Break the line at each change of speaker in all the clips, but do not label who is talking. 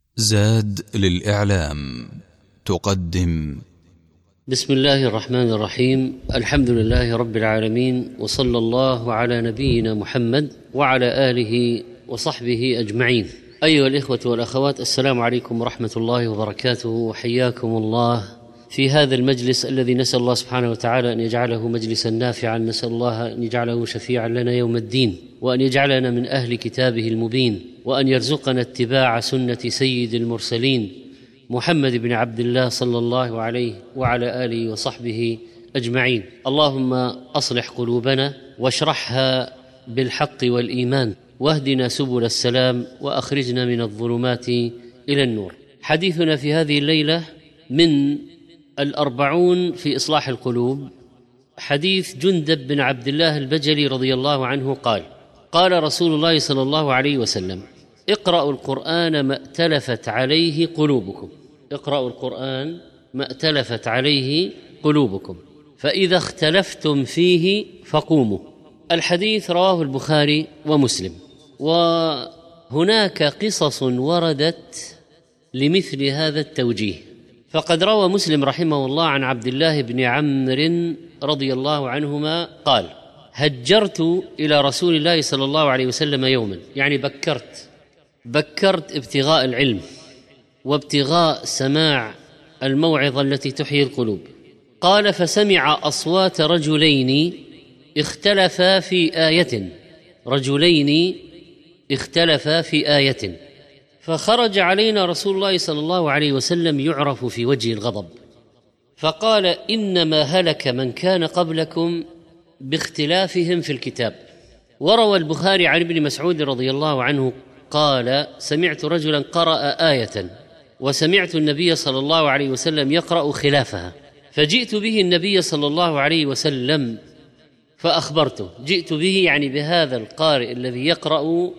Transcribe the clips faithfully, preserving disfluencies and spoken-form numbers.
زاد للإعلام تقدم.
بسم الله الرحمن الرحيم. الحمد لله رب العالمين، وصلى الله على نبينا محمد وعلى آله وصحبه أجمعين. أيها الإخوة والأخوات، السلام عليكم ورحمة الله وبركاته، وحياكم الله في هذا المجلس الذي نسأل الله سبحانه وتعالى أن يجعله مجلسا نافعا. نسأل الله أن يجعله شفيعا لنا يوم الدين، وأن يجعلنا من أهل كتابه المبين، وأن يرزقنا اتباع سنة سيد المرسلين محمد بن عبد الله صلى الله عليه وعلى آله وصحبه أجمعين. اللهم أصلح قلوبنا واشرحها بالحق والإيمان، واهدنا سبل السلام، وأخرجنا من الظلمات إلى النور. حديثنا في هذه الليلة من الأربعون في إصلاح القلوب، حديث جندب بن عبد الله البجلي رضي الله عنه قال: قال رسول الله صلى الله عليه وسلم: اقرأوا القرآن ما ائتلفت عليه قلوبكم. اقرأوا القرآن ما ائتلفت عليه قلوبكم، فإذا اختلفتم فيه فقوموا. الحديث رواه البخاري ومسلم، وهناك قصص وردت لمثل هذا التوجيه. فقد روى مسلم رحمه الله عن عبد الله بن عمرو رضي الله عنهما قال: هجرت إلى رسول الله صلى الله عليه وسلم يوما، يعني بكرت بكرت ابتغاء العلم وابتغاء سماع الموعظة التي تحيي القلوب. قال: فسمع أصوات رجلين اختلفا في آية رجلين اختلفا في آية فخرج علينا رسول الله صلى الله عليه وسلم يعرف في وجه الغضب، فقال: إنما هلك من كان قبلكم باختلافهم في الكتاب. وروى البخاري عن ابن مسعود رضي الله عنه قال: سمعت رجلا قرأ آية وسمعت النبي صلى الله عليه وسلم يقرأ خلافها، فجئت به النبي صلى الله عليه وسلم فأخبرته. جئت به يعني بهذا القارئ الذي يقرأ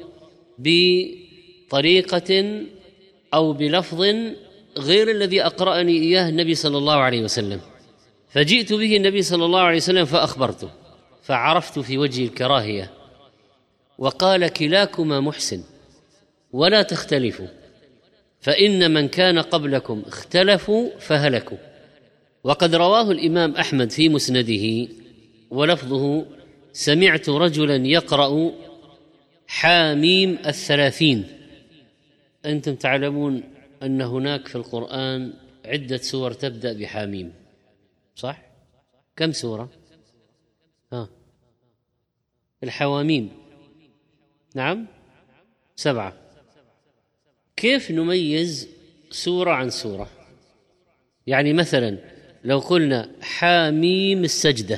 بطريقة أو بلفظ غير الذي أقرأني إياه النبي صلى الله عليه وسلم، فجئت به النبي صلى الله عليه وسلم فأخبرته، فعرفت في وجه الكراهية، وقال: كلاكما محسن ولا تختلفوا، فإن من كان قبلكم اختلفوا فهلكوا. وقد رواه الإمام أحمد في مسنده ولفظه: سمعت رجلا يقرأ حاميم الثلاثين. أنتم تعلمون أن هناك في القرآن عدة سور تبدأ بحاميم، صح؟ كم سورة؟ ها الحواميم، نعم، سبعة. كيف نميز سورة عن سورة؟ يعني مثلا لو قلنا حاميم السجدة،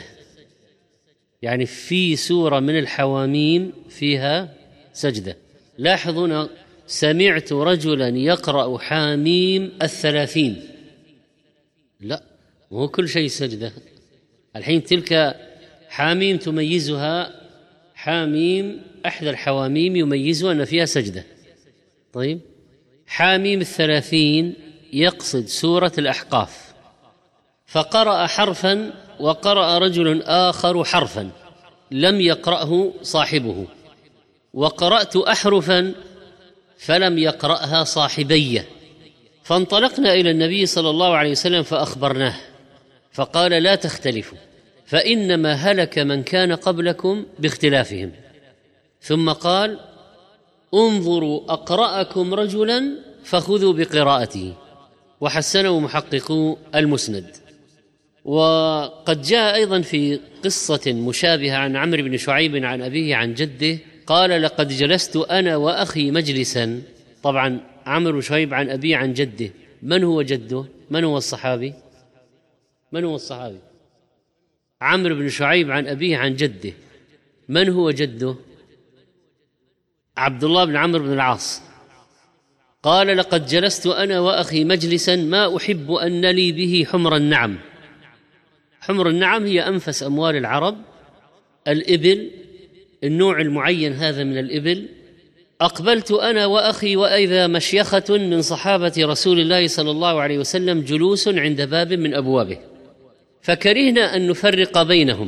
يعني في سورة من الحواميم فيها سجدة. لاحظون: سمعت رجلا يقرأ حاميم الثلاثين، لا، مو كل شيء سجدة. الحين تلك حاميم تميزها، حاميم أحد الحواميم يميزها أن فيها سجدة. طيب، حاميم الثلاثين يقصد سورة الأحقاف، فقرأ حرفا وقرأ رجل آخر حرفا لم يقرأه صاحبه، وقرأت أحرفا فلم يقرأها صاحبي، فانطلقنا إلى النبي صلى الله عليه وسلم فأخبرناه، فقال: لا تختلفوا، فإنما هلك من كان قبلكم باختلافهم. ثم قال: انظروا أقرأكم رجلا فخذوا بقراءته. وحسنه محققو المسند. وقد جاء أيضا في قصة مشابهة عن عمرو بن شعيب عن أبيه عن جده قال: لقد جلست أنا وأخي مجلسا. طبعا عمرو بن شعيب عن أبيه عن جده، من هو جده؟ من هو الصحابي؟ من هو الصحابي؟ عمرو بن شعيب عن أبيه عن جده، من هو جده؟ عبد الله بن عمرو بن العاص. قال: لقد جلست أنا وأخي مجلسا ما أحب أن لي به حمر النعم. حمر النعم هي أنفس أموال العرب، الإبل، النوع المعين هذا من الإبل. أقبلت أنا وأخي وإذا مشيخة من صحابة رسول الله صلى الله عليه وسلم جلوس عند باب من أبوابه، فكرهنا أن نفرق بينهم،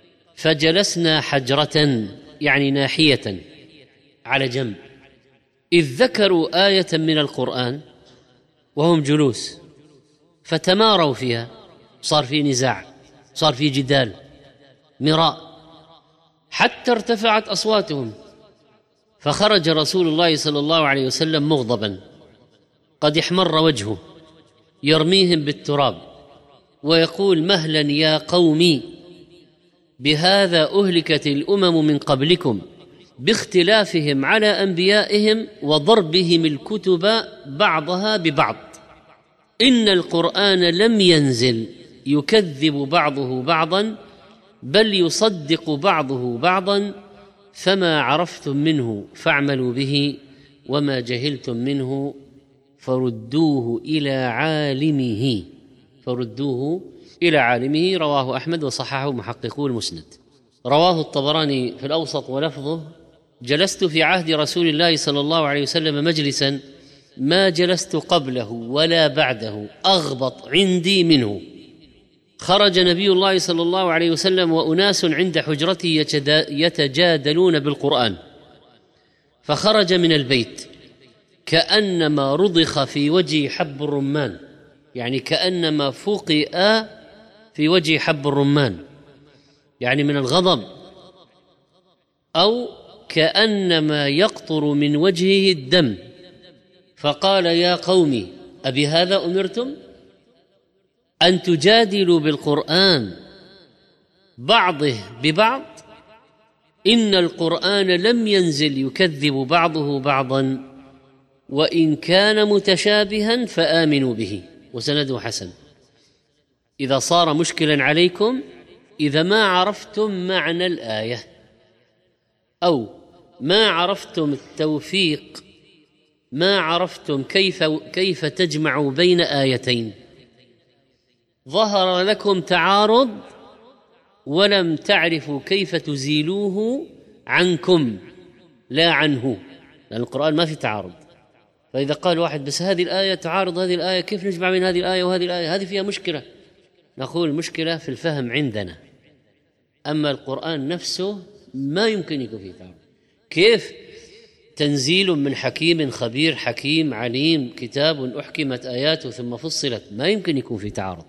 فجلسنا حجرة، يعني ناحية على جنب، إذ ذكروا آية من القرآن وهم جلوس فتماروا فيها، صار في نزاع، صار في جدال، مراء، حتى ارتفعت أصواتهم، فخرج رسول الله صلى الله عليه وسلم مغضبا قد احمر وجهه يرميهم بالتراب ويقول: مهلا يا قومي، بهذا أهلكت الأمم من قبلكم باختلافهم على أنبيائهم وضربهم الكتب بعضها ببعض، إن القرآن لم ينزل يكذب بعضه بعضا بل يصدق بعضه بعضا، فما عرفتم منه فاعملوا به وما جهلتم منه فردوه إلى عالمه فردوه إلى عالمه. رواه أحمد وصححه محققو المسند. رواه الطبراني في الأوسط ولفظه: جلست في عهد رسول الله صلى الله عليه وسلم مجلسا ما جلست قبله ولا بعده أغبط عندي منه. خرج نبي الله صلى الله عليه وسلم وأناس عند حجرته يتجادلون بالقرآن، فخرج من البيت كأنما رضخ في وجه حب الرمان، يعني كأنما فوقئ في وجه حب الرمان، يعني من الغضب، أو كأنما يقطر من وجهه الدم، فقال: يا قوم أبي هذا أمرتم أن تجادلوا بالقرآن بعضه ببعض؟ إن القرآن لم ينزل يكذب بعضه بعضا، وإن كان متشابها فآمنوا به. وسنده حسن. إذا صار مشكلا عليكم، إذا ما عرفتم معنى الآية أو ما عرفتم التوفيق، ما عرفتم كيف كيف تجمعوا بين آيتين، ظهر لكم تعارض ولم تعرفوا كيف تزيلوه عنكم لا عنه، لأن القرآن ما في تعارض. فإذا قال واحد: بس هذه الآية تعارض هذه الآية، كيف نجمع بين هذه الآية وهذه الآية؟ هذه فيها مشكلة. نقول: المشكلة في الفهم عندنا، أما القرآن نفسه ما يمكن يكون فيه تعارض. كيف تنزيل من حكيم خبير حكيم عليم، كتاب أحكمت آياته ثم فصلت، ما يمكن يكون فيه تعارض.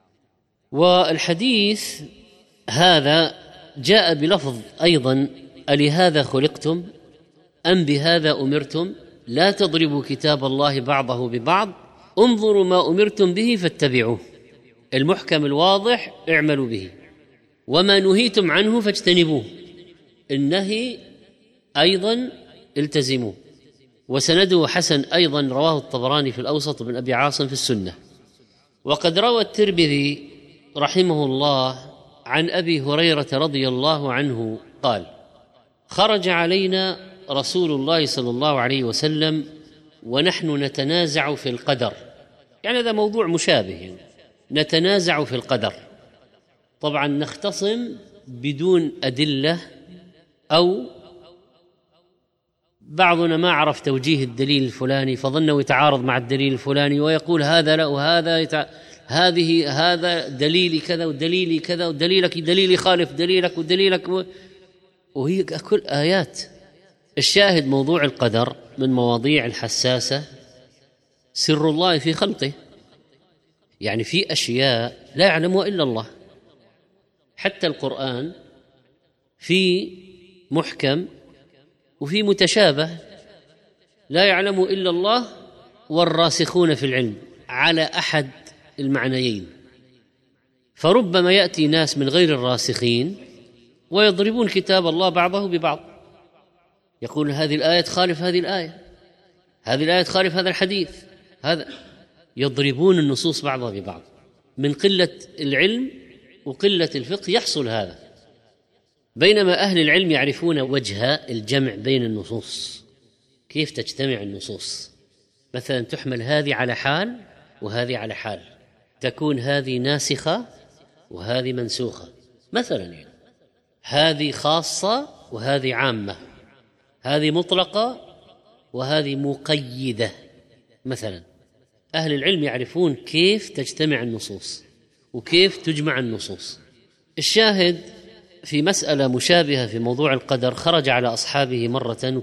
والحديث هذا جاء بلفظ أيضا: ألهذا خلقتم أم بهذا أمرتم؟ لا تضربوا كتاب الله بعضه ببعض، انظروا ما أمرتم به فاتبعوه. المحكم الواضح اعملوا به، وما نهيتم عنه فاجتنبوه. النهي أيضا التزموه. وسنده حسن أيضا، رواه الطبراني في الأوسط بن أبي عاصم في السنة. وقد روى الترمذي رحمه الله عن أبي هريرة رضي الله عنه قال: خرج علينا رسول الله صلى الله عليه وسلم ونحن نتنازع في القدر، يعني هذا موضوع مشابه، يعني نتنازع في القدر، طبعا نختصم بدون أدلة، أو بعضنا ما عرف توجيه الدليل الفلاني فظنه يتعارض مع الدليل الفلاني ويقول هذا لا وهذا يتع... هذه هذا دليلي كذا ودليلي كذا ودليلك دليلي خالف دليلك ودليلك و... وهي كل آيات. الشاهد موضوع القدر من مواضيع الحساسة، سر الله في خلقه، يعني في أشياء لا يعلمها إلا الله. حتى القرآن في محكم وفي متشابه لا يعلم إلا الله والراسخون في العلم على أحد المعنيين. فربما يأتي ناس من غير الراسخين ويضربون كتاب الله بعضه ببعض، يقول هذه الآية تخالف هذه الآية، هذه الآية تخالف هذا الحديث، هذا يضربون النصوص بعضها ببعض. من قلة العلم وقلة الفقه يحصل هذا، بينما أهل العلم يعرفون وجه الجمع بين النصوص، كيف تجتمع النصوص. مثلا تحمل هذه على حال وهذه على حال، تكون هذه ناسخة وهذه منسوخة مثلا، يعني هذه خاصة وهذه عامة، هذه مطلقة وهذه مقيدة مثلا. أهل العلم يعرفون كيف تجتمع النصوص وكيف تجمع النصوص. الشاهد في مسألة مشابهة في موضوع القدر، خرج على أصحابه مرة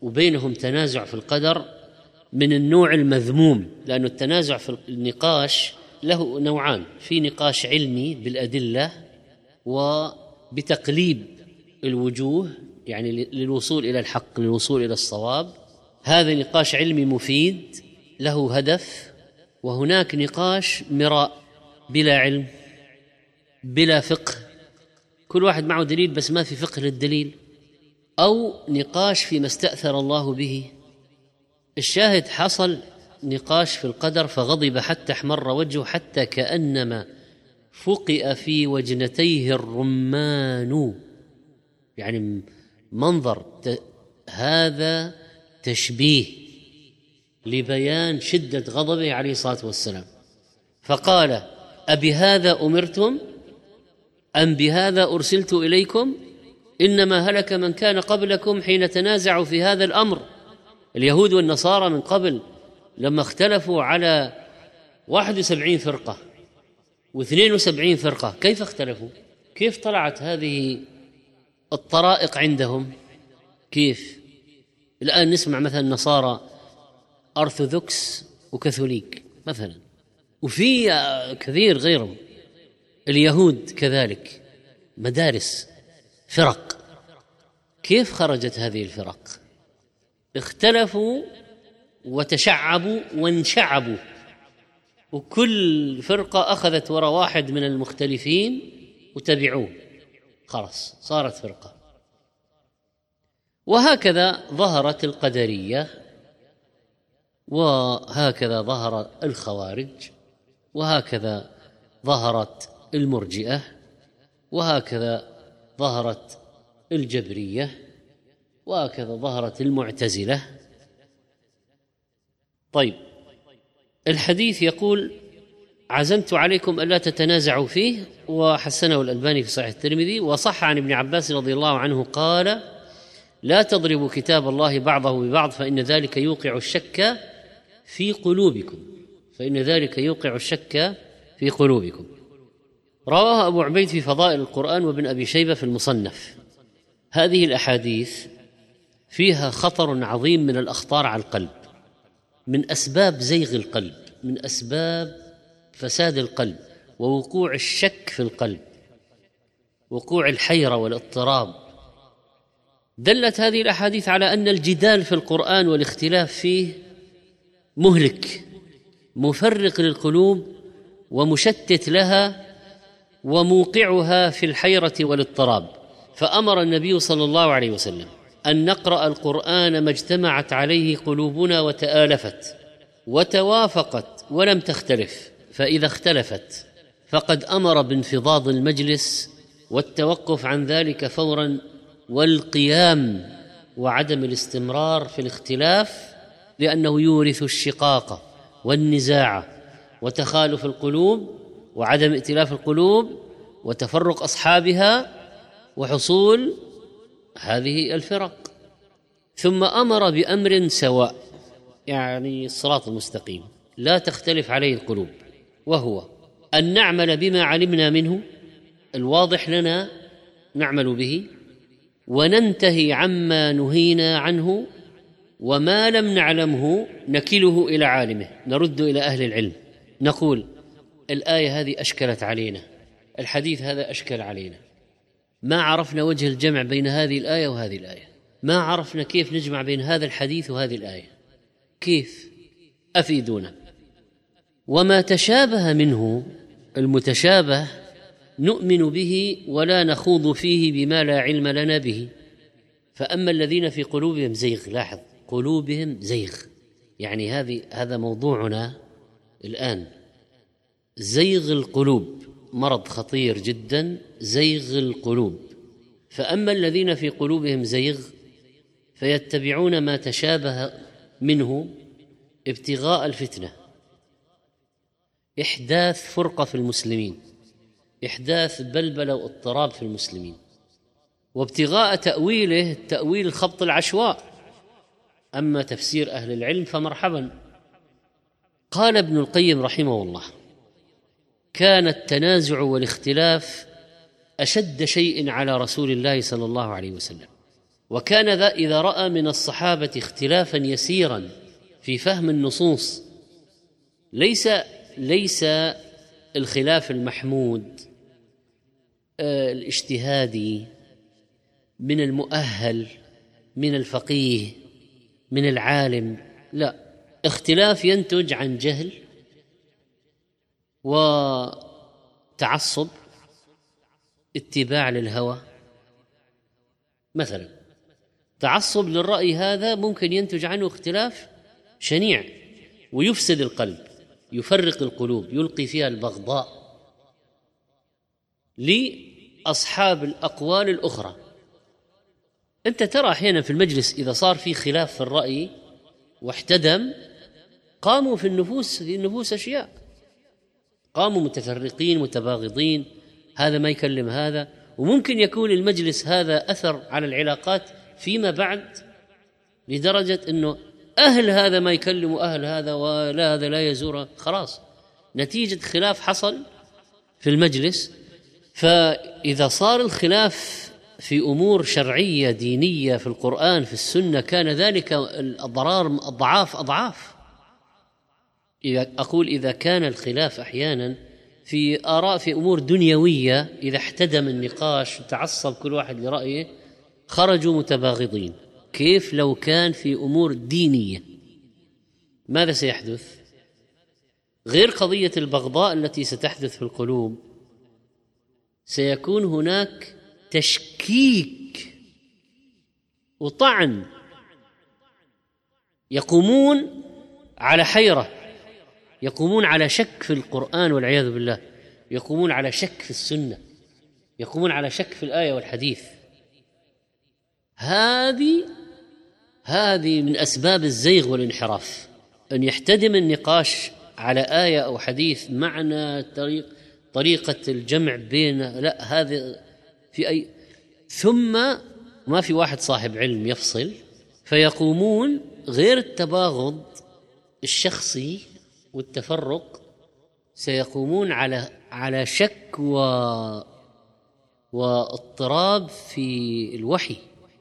وبينهم تنازع في القدر من النوع المذموم، لأن التنازع في النقاش له نوعان: في نقاش علمي بالأدلة وبتقليب الوجوه، يعني للوصول إلى الحق، للوصول إلى الصواب، هذا نقاش علمي مفيد له هدف. وهناك نقاش مراء بلا علم بلا فقه، كل واحد معه دليل بس ما في فقه للدليل، أو نقاش فيما استأثر الله به. الشاهد حصل نقاش في القدر فغضب حتى احمر وجهه، حتى كأنما فقئ في وجنتيه الرمان، يعني منظر ت... هذا تشبيه لبيان شدة غضبه عليه الصلاة والسلام. فقال: أبهذا أمرتم أم بهذا أرسلت إليكم؟ إنما هلك من كان قبلكم حين تنازعوا في هذا الأمر. اليهود والنصارى من قبل لما اختلفوا على واحد وسبعين فرقة واثنين وسبعين فرقة، كيف اختلفوا؟ كيف طلعت هذه الطرائق عندهم؟ كيف؟ الآن نسمع مثلا نصارى أرثوذكس وكاثوليك مثلا، وفي كثير غيرهم. اليهود كذلك، مدارس، فرق. كيف خرجت هذه الفرق؟ اختلفوا وتشعبوا وانشعبوا، وكل فرقة أخذت وراء واحد من المختلفين وتبعوه، خلاص صارت فرقة. وهكذا ظهرت القدرية، وهكذا ظهر الخوارج، وهكذا ظهرت المرجئة، وهكذا ظهرت الجبرية، وهكذا ظهرت المعتزلة. طيب، الحديث يقول: عزمت عليكم ألا تتنازعوا فيه، وحسنه الألباني في صحيح الترمذي. وصح عن ابن عباس رضي الله عنه قال: لا تضربوا كتاب الله بعضه ببعض فإن ذلك يوقع الشك في قلوبكم فإن ذلك يوقع الشك في قلوبكم. رواه أبو عبيد في فضائل القرآن وابن أبي شيبة في المصنف. هذه الأحاديث فيها خطر عظيم من الأخطار على القلب، من أسباب زيغ القلب، من أسباب فساد القلب ووقوع الشك في القلب، وقوع الحيرة والاضطراب. دلت هذه الأحاديث على أن الجدال في القرآن والاختلاف فيه مهلك، مفرق للقلوب ومشتت لها وموقعها في الحيرة والاضطراب. فأمر النبي صلى الله عليه وسلم أن نقرأ القرآن ما اجتمعت عليه قلوبنا وتآلفت وتوافقت ولم تختلف، فإذا اختلفت فقد أمر بانفضاض المجلس والتوقف عن ذلك فوراً، والقيام وعدم الاستمرار في الاختلاف، لأنه يورث الشقاق والنزاع وتخالف القلوب وعدم ائتلاف القلوب وتفرق أصحابها وحصول هذه الفرق. ثم أمر بأمر سواء، يعني الصراط المستقيم لا تختلف عليه القلوب، وهو أن نعمل بما علمنا منه الواضح لنا نعمل به، وننتهي عما نهينا عنه، وما لم نعلمه نكله إلى عالمه، نرد إلى أهل العلم، نقول الآية هذه أشكلت علينا، الحديث هذا أشكل علينا، ما عرفنا وجه الجمع بين هذه الآية وهذه الآية، ما عرفنا كيف نجمع بين هذا الحديث وهذه الآية، كيف؟ أفيدونا. وما تشابه منه المتشابه نؤمن به ولا نخوض فيه بما لا علم لنا به. فأما الذين في قلوبهم زيغ، لاحظ قلوبهم زيغ، يعني هذه هذا موضوعنا الآن، زيغ القلوب مرض خطير جدا، زيغ القلوب. فأما الذين في قلوبهم زيغ فيتبعون ما تشابه منه ابتغاء الفتنة، إحداث فرقة في المسلمين، إحداث بلبلة واضطراب في المسلمين، وابتغاء تأويله تأويل الخبط العشواء. أما تفسير أهل العلم فمرحبا. قال ابن القيم رحمه الله: كان التنازع والاختلاف أشد شيء على رسول الله صلى الله عليه وسلم، وكان ذا إذا رأى من الصحابة اختلافا يسيرا في فهم النصوص، ليس ليس الخلاف المحمود آه الاجتهادي من المؤهل من الفقيه من العالم، لا، اختلاف ينتج عن جهل وتعصب، اتباع للهوى. مثلا تعصب للرأي هذا ممكن ينتج عنه اختلاف شنيع ويفسد القلب، يفرق القلوب، يلقي فيها البغضاء لأصحاب الأقوال الأخرى. أنت ترى أحيانا في المجلس إذا صار في خلاف في الرأي واحتدم، قاموا في النفوس في النفوس أشياء، قاموا متفرقين متباغضين، هذا ما يكلم هذا، وممكن يكون المجلس هذا أثر على العلاقات فيما بعد، لدرجة أنه أهل هذا ما يكلموا أهل هذا، ولا هذا لا يزوره، خلاص نتيجة خلاف حصل في المجلس. فإذا صار الخلاف في أمور شرعية دينية في القرآن في السنة، كان ذلك الضرار أضعاف أضعاف. إذا أقول إذا كان الخلاف أحيانا في آراء في أمور دنيوية، إذا احتدم النقاش وتعصب كل واحد لرأيه خرجوا متباغضين، كيف لو كان في أمور دينية؟ ماذا سيحدث؟ غير قضية البغضاء التي ستحدث في القلوب، سيكون هناك تشكيك وطعن، يقومون على حيرة، يقومون على شك في القرآن والعياذ بالله، يقومون على شك في السنة، يقومون على شك في الآية والحديث. هذه هذه من أسباب الزيغ والانحراف، أن يحتدم النقاش على آية أو حديث، معنى طريق طريقة الجمع بين لا هذا في أي، ثم ما في واحد صاحب علم يفصل، فيقومون غير التباغض الشخصي والتفرق، سيقومون على على شك و واضطراب في الوحي،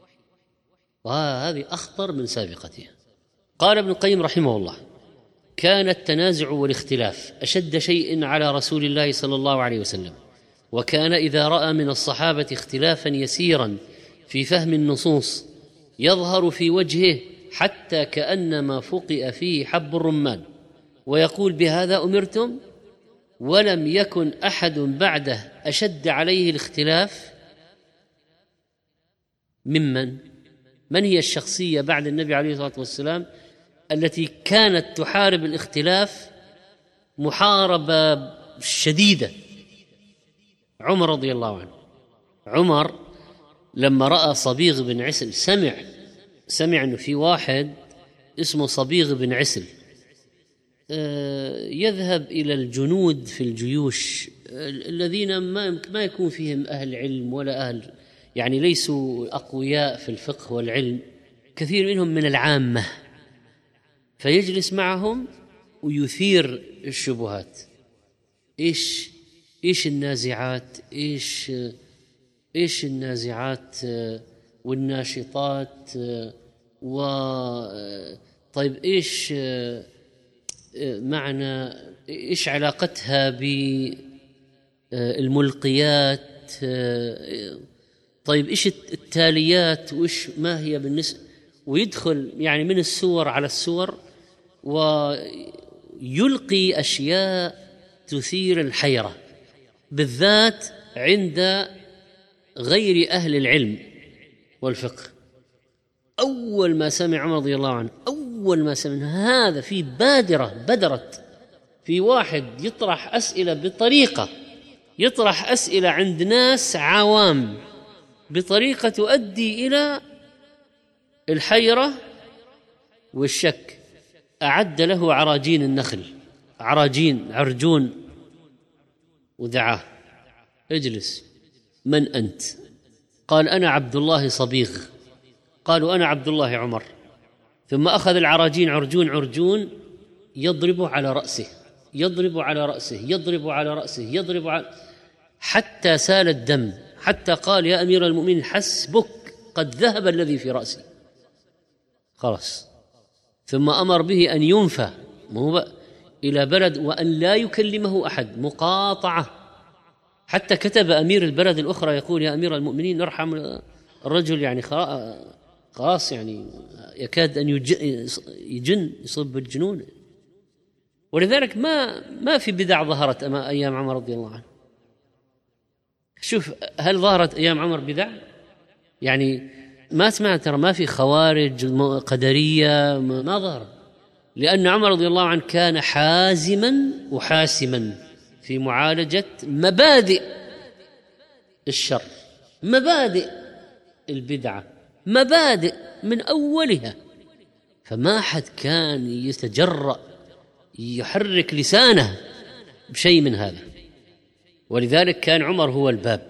وهذه أخطر من سابقتها. قال ابن القيم رحمه الله: كان التنازع والاختلاف أشد شيء على رسول الله صلى الله عليه وسلم، وكان إذا رأى من الصحابة اختلافا يسيرا في فهم النصوص يظهر في وجهه حتى كأنما فقئ فيه حب الرمان، ويقول: بهذا أمرتم؟ ولم يكن أحد بعده أشد عليه الاختلاف ممن من هي الشخصية بعد النبي عليه الصلاة والسلام التي كانت تحارب الاختلاف محاربة شديدة؟ عمر رضي الله عنه. عمر لما رأى صبيغ بن عسل، سمع سمع أنه في واحد اسمه صبيغ بن عسل يذهب إلى الجنود في الجيوش الذين ما ما يكون فيهم أهل علم ولا أهل، يعني ليسوا أقوياء في الفقه والعلم، كثير منهم من العامة، فيجلس معهم ويثير الشبهات. إيش إيش النازعات، إيش إيش النازعات والناشطات، و طيب إيش معنى، إيش علاقتها بالملقيات، طيب إيش التاليات، وإيش ما هي بالنسبة، ويدخل يعني من السور على السور ويلقي أشياء تثير الحيرة، بالذات عند غير أهل العلم والفقه. أول ما سمع عمر رضي الله عنه، أول ما سمع هذا، في بادرة بدرت في واحد يطرح أسئلة بطريقة يطرح أسئلة عند ناس عوام بطريقة تؤدي إلى الحيرة والشك، أعد له عراجين النخل، عراجين عرجون، ودعاه: اجلس، من أنت؟ قال: أنا عبد الله صبيغ. قالوا: أنا عبد الله عمر. ثم أخذ العراجين عرجون عرجون يضرب على رأسه يضرب على رأسه يضرب على رأسه يضرب على، حتى سال الدم، حتى قال: يا أمير المؤمنين حسبك قد ذهب الذي في رأسي، خلاص. ثم أمر به أن ينفى إلى بلد وأن لا يكلمه أحد، مقاطعة. حتى كتب أمير البلد الأخرى يقول: يا أمير المؤمنين نرحم الرجل، يعني خلاص يعني يكاد أن يجن، يصيب بالجنون. ولذلك ما ما في بدع ظهرت أيام عمر رضي الله عنه. شوف، هل ظهرت أيام عمر بدع؟ يعني ما سمعت، ترى ما في خوارج قدرية، ما ظهر، لأن عمر رضي الله عنه كان حازما وحاسما في معالجة مبادئ الشر، مبادئ البدعة، مبادئ من أولها. فما حد كان يتجرأ يحرك لسانه بشيء من هذا. ولذلك كان عمر هو الباب،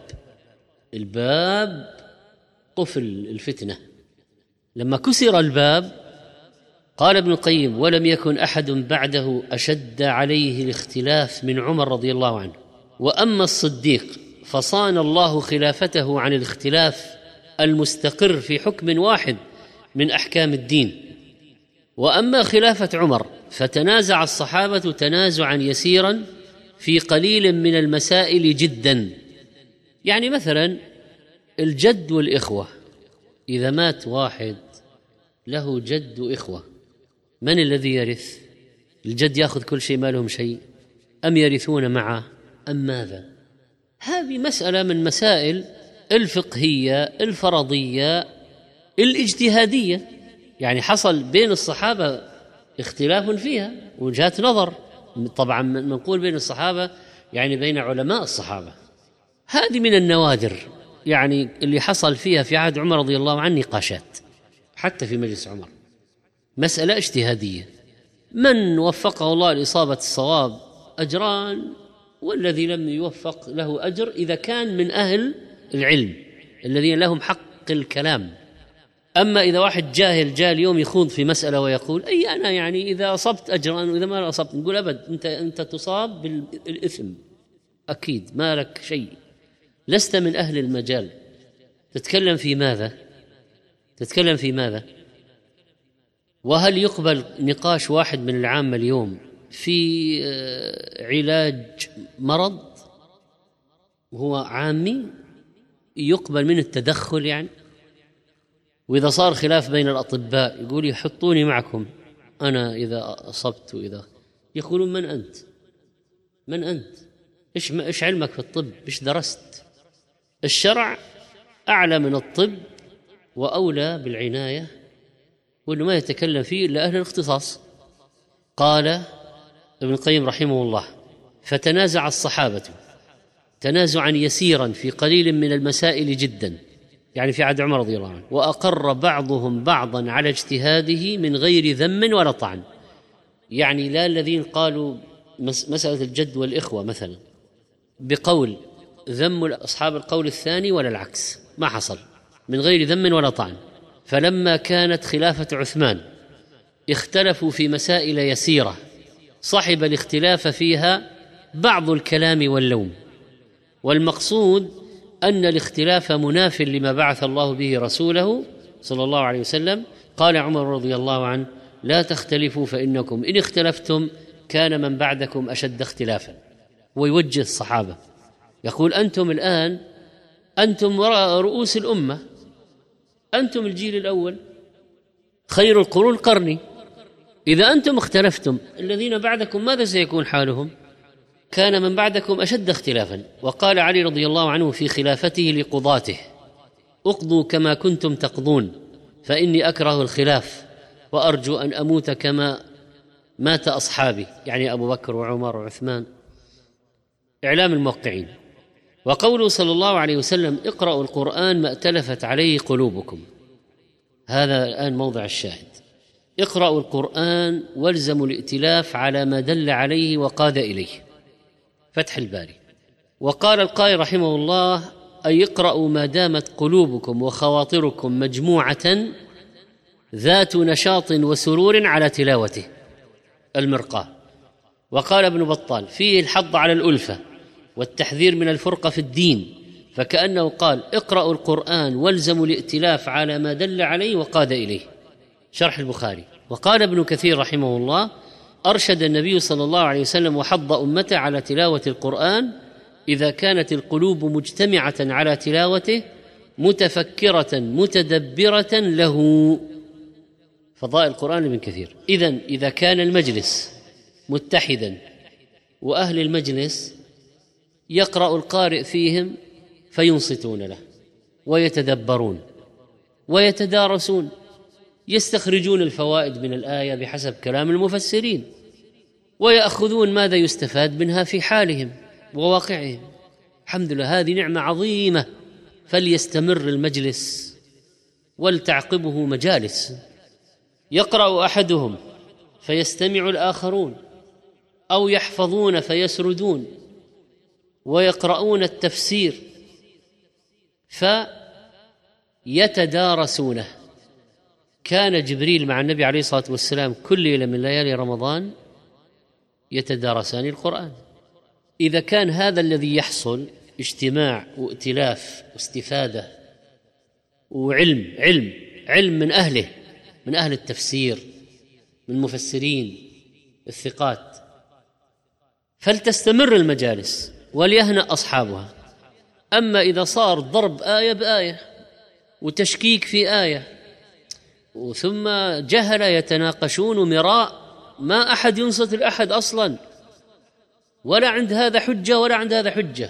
الباب قفل الفتنة. لما كسر الباب قال ابن القيم: ولم يكن أحد بعده أشد عليه الاختلاف من عمر رضي الله عنه. وأما الصديق فصان الله خلافته عن الاختلاف المستقر في حكم واحد من أحكام الدين. وأما خلافة عمر فتنازع الصحابة تنازعا يسيرا في قليل من المسائل جدا. يعني مثلا الجد والإخوة، إذا مات واحد له جد وإخوة، من الذي يرث؟ الجد يأخذ كل شيء، ما لهم شيء، أم يرثون معه، أم ماذا؟ هذه مسألة من مسائل الفقهية الفرضية الاجتهادية، يعني حصل بين الصحابة اختلاف فيها، وجهات نظر. طبعا نقول بين الصحابة يعني بين علماء الصحابة. هذه من النوادر يعني اللي حصل فيها في عهد عمر رضي الله عنه نقاشات، حتى في مجلس عمر، مسألة اجتهادية. من وفقه الله لإصابة الصواب أجران، والذي لم يوفق له أجر إذا كان من أهل العلم الذين لهم حق الكلام. أما إذا واحد جاهل جاء اليوم يخوض في مسألة ويقول: أي أنا يعني إذا أصبت أجرا وإذا ما أصبت، نقول أبد، أنت أنت تصاب بالإثم، أكيد ما لك شيء، لست من أهل المجال. تتكلم في ماذا؟ تتكلم في ماذا؟ وهل يقبل نقاش واحد من العامة اليوم في علاج مرض وهو عامي يقبل من التدخل يعني؟ وإذا صار خلاف بين الأطباء يقول: يحطوني معكم أنا إذا أصبت، وإذا يقولون: من أنت؟ من أنت؟ إيش إيش علمك في الطب؟ إيش درست؟ الشرع أعلى من الطب وأولى بالعناية، وإنه ما يتكلم فيه إلا أهل الاختصاص. قال ابن القيم رحمه الله: فتنازع الصحابة تنازعا يسيرا في قليل من المسائل جدا، يعني في عهد عمر رضي الله عنه، وأقر بعضهم بعضا على اجتهاده من غير ذم ولا طعن. يعني لا الذين قالوا مسألة الجد والإخوة مثلا بقول ذم أصحاب القول الثاني ولا العكس، ما حصل، من غير ذم ولا طعن. فلما كانت خلافة عثمان اختلفوا في مسائل يسيرة صحب الاختلاف فيها بعض الكلام واللوم، والمقصود أن الاختلاف مناف لما بعث الله به رسوله صلى الله عليه وسلم. قال عمر رضي الله عنه: لا تختلفوا فإنكم إن اختلفتم كان من بعدكم أشد اختلافا. ويوجه الصحابة يقول: أنتم الآن أنتم رؤوس الأمة، أنتم الجيل الأول، خير القرون قرني، إذا أنتم اختلفتم الذين بعدكم ماذا سيكون حالهم؟ كان من بعدكم أشد اختلافا. وقال علي رضي الله عنه في خلافته لقضاته: اقضوا كما كنتم تقضون فإني أكره الخلاف وأرجو أن أموت كما مات أصحابي، يعني أبو بكر وعمر وعثمان. إعلام الموقعين. وقوله صلى الله عليه وسلم: اقرأوا القرآن ما ائتلفت عليه قلوبكم، هذا الآن موضع الشاهد. اقرأوا القرآن والزموا الائتلاف على ما دل عليه وقاد إليه، فتح الباري. وقال القائل رحمه الله: أي اقرأوا ما دامت قلوبكم وخواطركم مجموعة ذات نشاط وسرور على تلاوته، المرقاة. وقال ابن بطال: فيه الحض على الألفة والتحذير من الفرقة في الدين فكأنه قال اقرأوا القرآن والزموا الائتلاف على ما دل عليه وقاد إليه. شرح البخاري. وقال ابن كثير رحمه الله: أرشد النبي صلى الله عليه وسلم وحض أمته على تلاوة القرآن إذا كانت القلوب مجتمعة على تلاوته متفكرة متدبرة له. فضائل القرآن لابن كثير. إذن إذا كان المجلس متحدا وأهل المجلس يقرأ القارئ فيهم فينصتون له ويتدبرون ويتدارسون، يستخرجون الفوائد من الآية بحسب كلام المفسرين، ويأخذون ماذا يستفاد منها في حالهم وواقعهم. الحمد لله، هذه نعمة عظيمة، فليستمر المجلس ولتعقبه مجالس. يقرأ أحدهم فيستمع الآخرون، أو يحفظون فيسردون ويقرؤون التفسير فيتدارسونه. كان جبريل مع النبي عليه الصلاة والسلام كل ليلة من ليالي رمضان يتدارسان القرآن. إذا كان هذا الذي يحصل اجتماع وائتلاف واستفادة وعلم علم علم من أهله، من أهل التفسير، من مفسرين الثقات، فلتستمر المجالس وليهنأ أصحابها. أما إذا صار ضرب آية بآية وتشكيك في آية ثم جهل يتناقشون مراء، ما أحد ينصت الأحد أصلا، ولا عند هذا حجة ولا عند هذا حجة،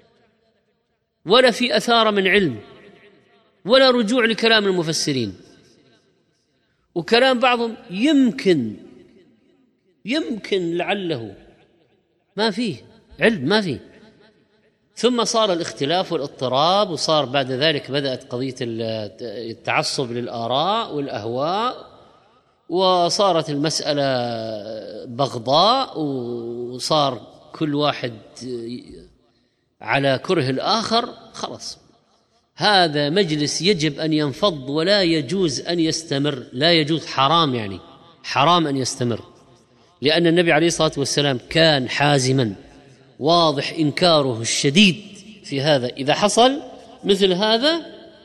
ولا في أثار من علم، ولا رجوع لكلام المفسرين، وكلام بعضهم يمكن يمكن لعله، ما فيه علم، ما فيه. ثم صار الاختلاف والاضطراب، وصار بعد ذلك بدأت قضية التعصب للآراء والأهواء، وصارت المسألة بغضاء، وصار كل واحد على كره الآخر. خلاص، هذا مجلس يجب أن ينفض ولا يجوز أن يستمر، لا يجوز، حرام، يعني حرام أن يستمر، لأن النبي عليه الصلاة والسلام كان حازما واضح إنكاره الشديد في هذا. إذا حصل مثل هذا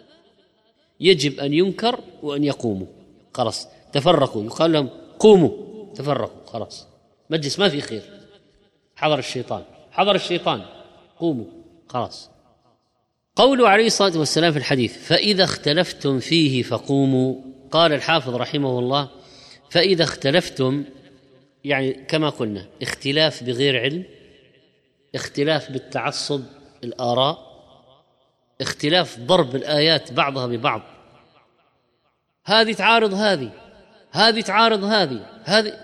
يجب أن ينكر وأن يقوموا. خلاص، تفرقوا، يقال لهم قوموا، تفرقوا، خلاص، مجلس ما في خير، حضر الشيطان، حضر الشيطان، قوموا، خلاص. قوله عليه الصلاة والسلام في الحديث: فإذا اختلفتم فيه فقوموا. قال الحافظ رحمه الله: فإذا اختلفتم، يعني كما قلنا اختلاف بغير علم، اختلاف بالتعصب الآراء، اختلاف ضرب الآيات بعضها ببعض، هذه تعارض هذه، هذه تعارض هذه، هذه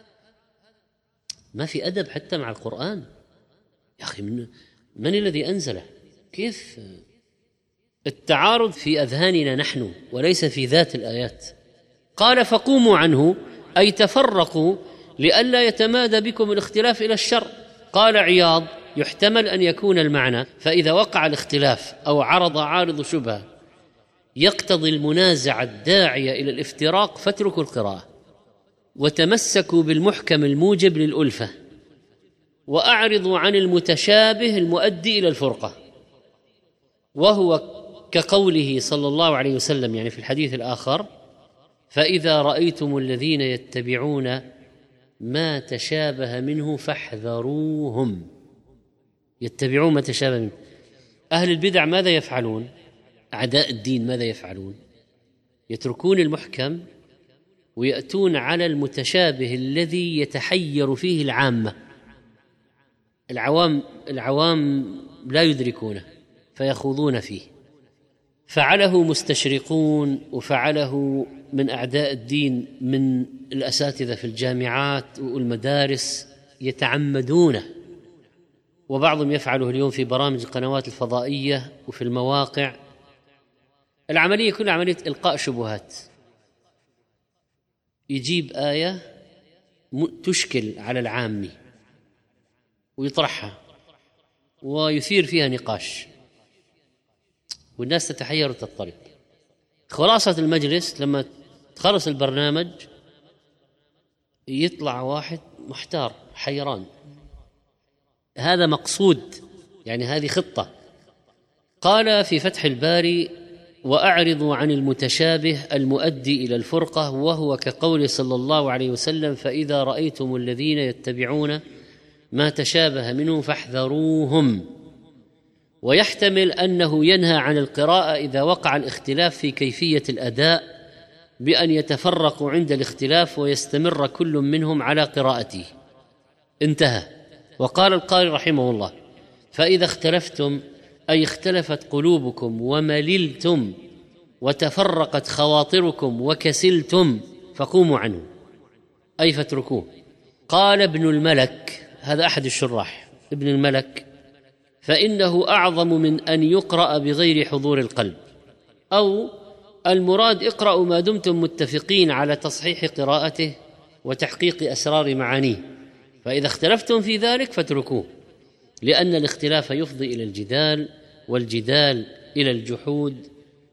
ما في أدب حتى مع القرآن. يا أخي، من, من الذي أنزله؟ كيف التعارض في أذهاننا نحن وليس في ذات الآيات. قال: فقوموا عنه، أي تفرقوا لئلا يتمادى بكم الاختلاف إلى الشر. قال عياض: يحتمل أن يكون المعنى فإذا وقع الاختلاف أو عرض عارض شبهة يقتضي المنازعة الداعية إلى الافتراق فاتركوا القراءة وتمسكوا بالمحكم الموجب للألفة، وأعرضوا عن المتشابه المؤدي إلى الفرقة، وهو كقوله صلى الله عليه وسلم يعني في الحديث الآخر: فإذا رأيتم الذين يتبعون ما تشابه منه فاحذروهم. يتبعون ما تشابه منه. أهل البدع ماذا يفعلون؟ أعداء الدين ماذا يفعلون؟ يتركون المحكم ويأتون على المتشابه الذي يتحير فيه العامة. العوام العوام لا يدركونه فيخوضون فيه. فعله مستشرقون، وفعله من أعداء الدين من الأساتذة في الجامعات والمدارس يتعمدونه، وبعضهم يفعله اليوم في برامج القنوات الفضائية وفي المواقع. العملية كلها عملية إلقاء شبهات. يجيب آية تشكل على العامي ويطرحها ويثير فيها نقاش، والناس تتحير وتضطرب. خلاصة المجلس لما تخلص البرنامج يطلع واحد محتار حيران. هذا مقصود، يعني هذه خطة، قال في فتح الباري: وأعرضوا عن المتشابه المؤدي إلى الفرقة، وهو كقول صلى الله عليه وسلم: فإذا رأيتم الذين يتبعون ما تشابه منه فاحذروهم. ويحتمل أنه ينهى عن القراءة إذا وقع الاختلاف في كيفية الأداء بأن يتفرقوا عند الاختلاف ويستمر كل منهم على قراءته. انتهى. وقال القاري رحمه الله: فإذا اختلفتم أي اختلفت قلوبكم ومللتم وتفرقت خواطركم وكسلتم فقوموا عنه، أي فاتركوه. قال ابن الملك، هذا أحد الشراح، ابن الملك: فإنه أعظم من أن يقرأ بغير حضور القلب، أو المراد اقرأوا ما دمتم متفقين على تصحيح قراءته وتحقيق أسرار معانيه، فإذا اختلفتم في ذلك فاتركوه، لأن الاختلاف يفضي إلى الجدال، والجدال إلى الجحود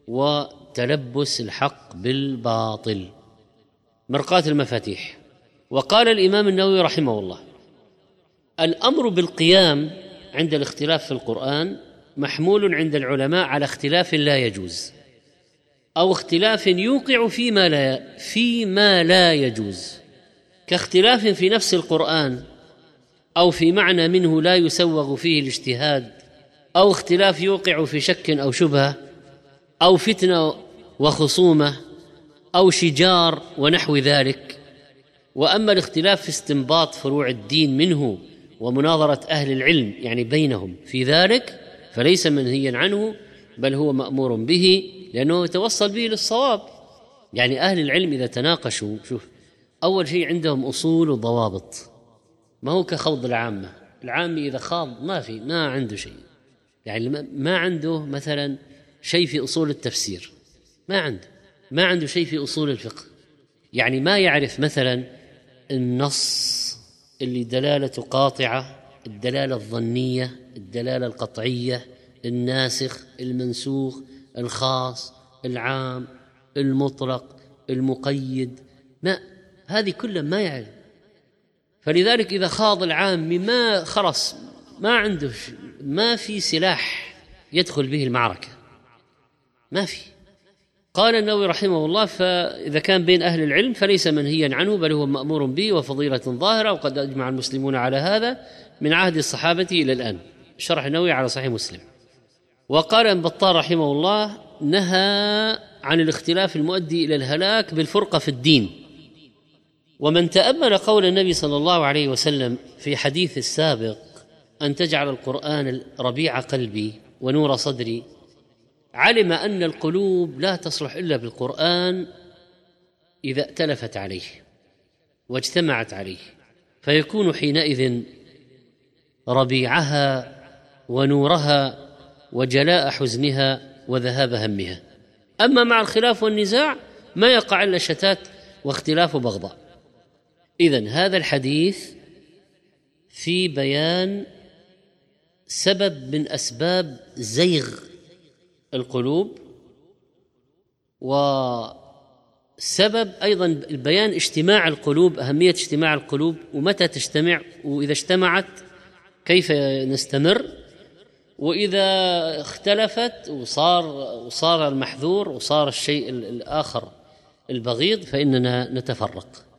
وتلبس الحق بالباطل. مرقاة المفاتيح. وقال الإمام النووي رحمه الله: الأمر بالقيام عند الاختلاف في القرآن محمول عند العلماء على اختلاف لا يجوز، أو اختلاف يوقع فيما لا فيما لا يجوز، كاختلاف في نفس القرآن، أو في معنى منه لا يسوغ فيه الاجتهاد، أو اختلاف يوقع في شك أو شبهة، أو فتنة وخصومة، أو شجار ونحو ذلك. وأما الاختلاف في استنباط فروع الدين منه ومناظرة أهل العلم يعني بينهم في ذلك فليس منهيا عنه، بل هو مأمور به، لأنه يتوصل به للصواب. يعني أهل العلم إذا تناقشوا، شوف، أول شيء عندهم أصول وضوابط، ما هو كخوض العامة. العامي إذا خاض ما في ما عنده شيء، يعني ما عنده مثلا شيء في أصول التفسير، ما عنده ما عنده شيء في أصول الفقه، يعني ما يعرف مثلا النص اللي دلالته قاطعة، الدلالة الظنية، الدلالة القطعية، الناسخ، المنسوخ، الخاص، العام، المطلق، المقيد، ما هذه كلها ما يعرف. فلذلك إذا خاض العام ما خلص ما عنده، ما في سلاح يدخل به المعركة، ما في. قال النووي رحمه الله: فإذا كان بين أهل العلم فليس منهيا عنه، بل هو مأمور به وفضيلة ظاهرة، وقد أجمع المسلمون على هذا من عهد الصحابة إلى الآن. شرح النووي على صحيح مسلم. وقال ابن بطال رحمه الله: نهى عن الاختلاف المؤدي إلى الهلاك بالفرقة في الدين. ومن تأمل قول النبي صلى الله عليه وسلم في حديث السابق: أن تجعل القرآن ربيع قلبي ونور صدري، علم أن القلوب لا تصلح إلا بالقرآن إذا ائتلفت عليه واجتمعت عليه، فيكون حينئذ ربيعها ونورها وجلاء حزنها وذهاب همها. أما مع الخلاف والنزاع ما يقع إلا شتات واختلاف وبغضاء. إذن هذا الحديث في بيان سبب من أسباب زيغ القلوب، وسبب أيضا البيان اجتماع القلوب، أهمية اجتماع القلوب ومتى تجتمع، وإذا اجتمعت كيف نستمر، وإذا اختلفت وصار وصار المحذور وصار الشيء الآخر البغيض فإننا نتفرق.